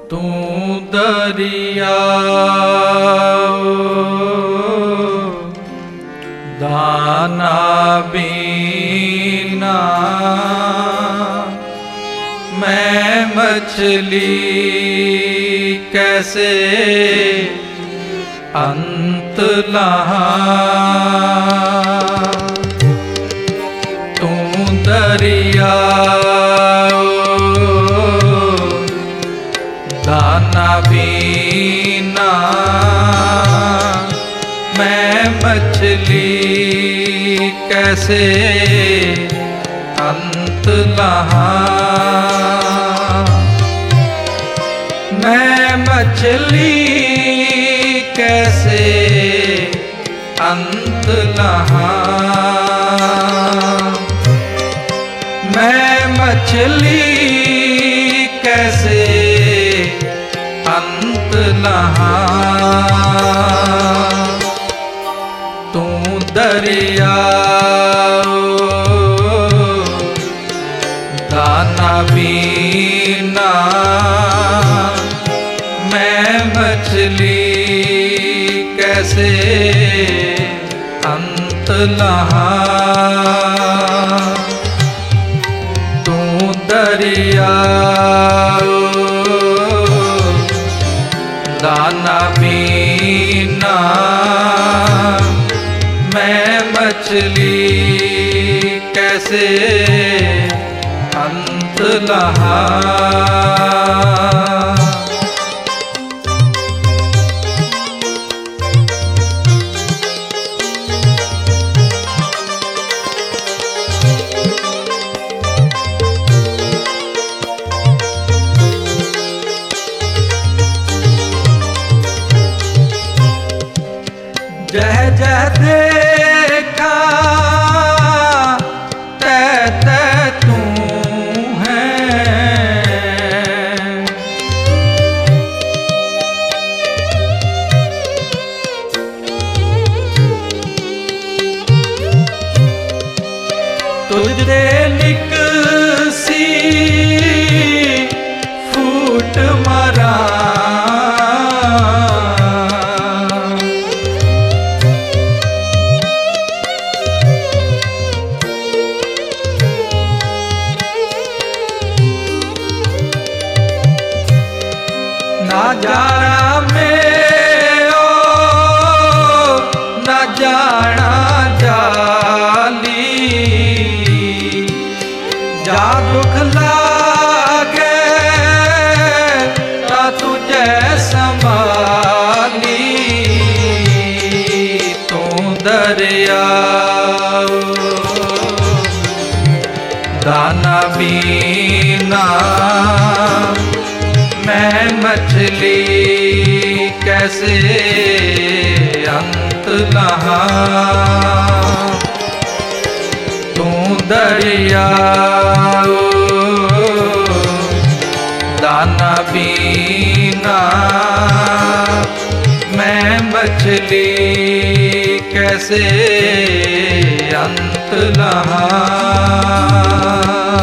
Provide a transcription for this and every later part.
तू दरिया दाना बीना मैं मछली कैसे अंत लहां। तू दरिया दाना बीना मैं मछली कैसे अंत लहां। मैं मछली कैसे अंत लहां। मैं मछली कैसे अंत लहां। तू दरिया दाना बीना मैं मछली कैसे अंत लहां। तू दरिया दाना बीना मैं मछली कैसे अंत लहां। जह जह देखा तह तह तू है। तुझे निकसी फूट मरा ना जाना में ओ ना जाना जाली। जा दुख लागे ता तुझे संभाली। तू दरिया दाना बीना मैं मछली कैसे अंत लहां। तू दरिया दाना बीना मैं मछली कैसे अंत लहां।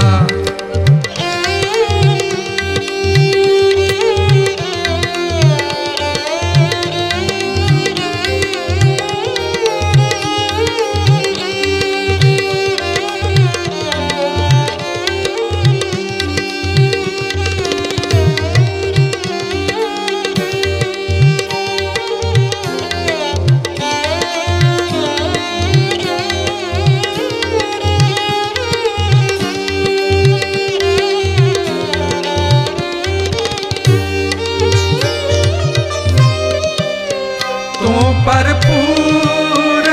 तू भरपूर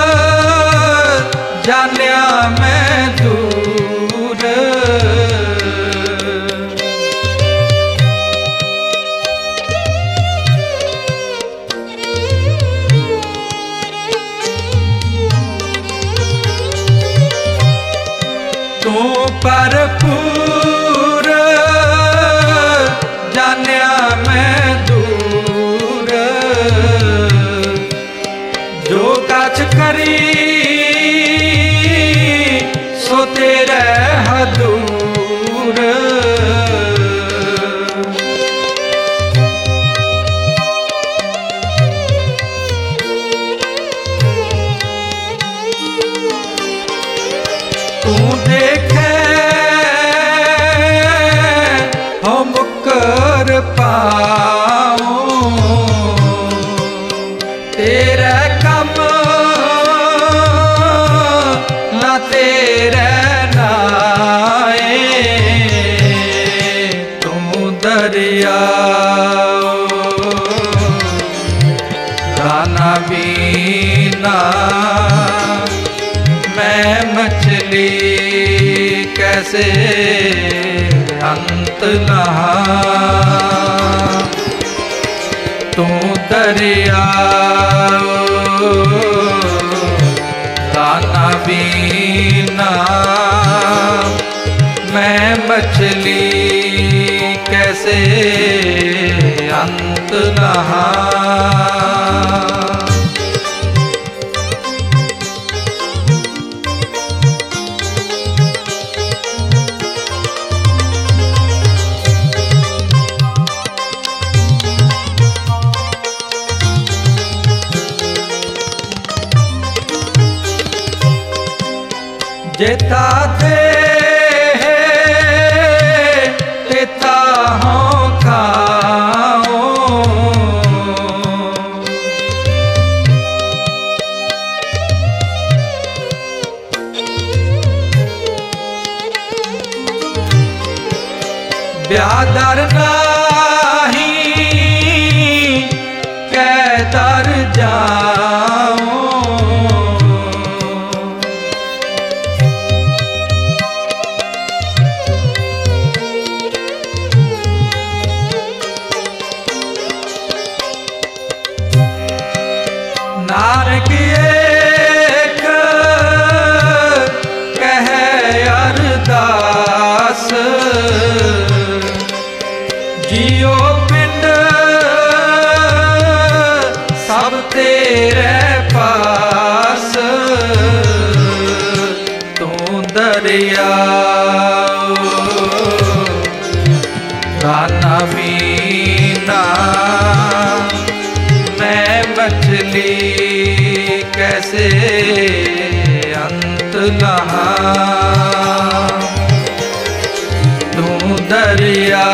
जानिया मैं दूर। तू भरपूर जानिया मैं दूर। जो काछ करी सो तेरे हदूर। देखे हो मुकर पाओ तेरे कम ना तेरे नाए तू दरिया दाना बीना मैं मछली कैसे अंत नहा तू दरिया दाना बीना मैं मछली कैसे अंत नहा जेता दे तेता हो खाओ ब्यादर नाही कैदर जाओ नानक एक कहे अरदास जियो पिंड सब तेरे पास तू दरिया दाना बीना मैं मछली कैसे अंत नहा तू दरिया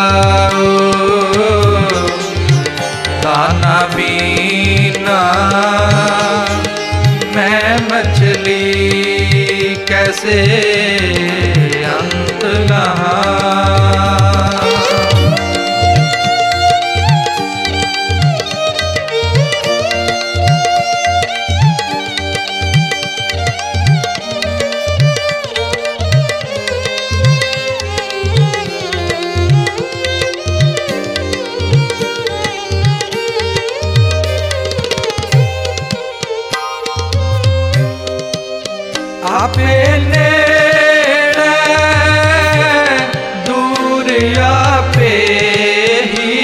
दाना बीना मैं मछली कैसे अंत नहा आपे नेड़े दूर आपे ही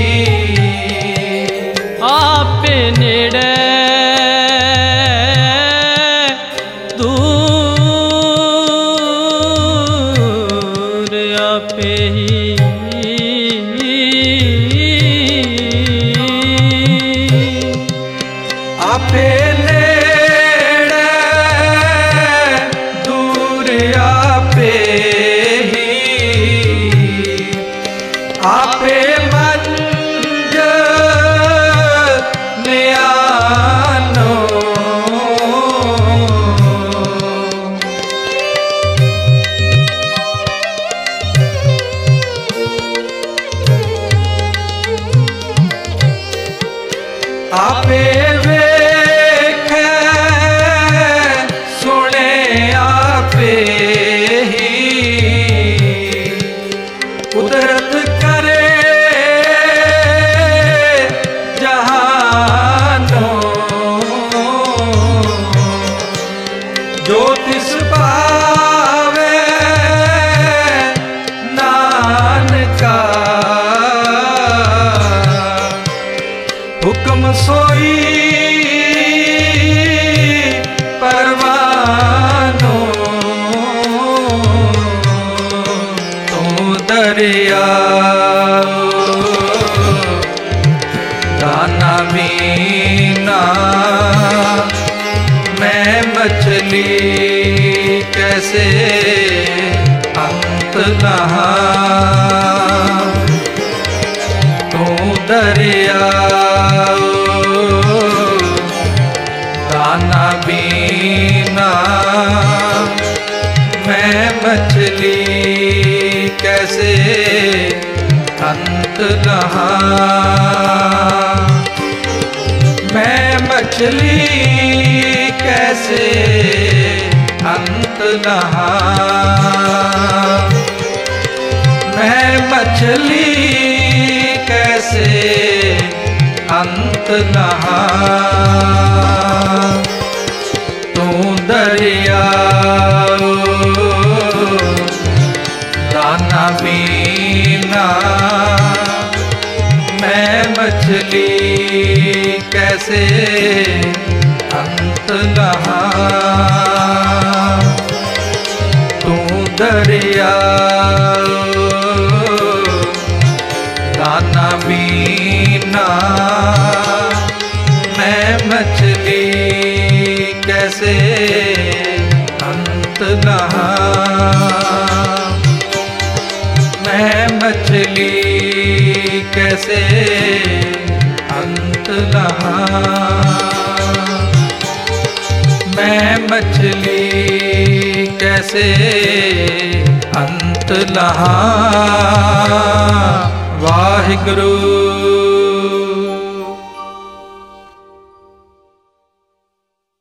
आपे नेड़े दूर आपे ही आपे आपे मंज न्यानो आपे वेखे सुने आपे ही कुदरत करे जहानो ज्योतिष पावे नानका हुक्म सोई परवानो तू दरिया दाना बीना मैं मछली कैसे अंत लहा। तू दरिया दाना बीना, मैं मछली कैसे अंत लहा। मैं मछली कैसे अंत लहा। मैं मछली कैसे अंत लहा। तू दरिया दाना बीना, मैं मछली कैसे अंत लहा। तू दरिया दाना बीना, मैं मछली कैसे अंत लहा। मैं मछली कैसे अंत लहा। मैं मछली कैसे अंत लहा। वाहिगुरु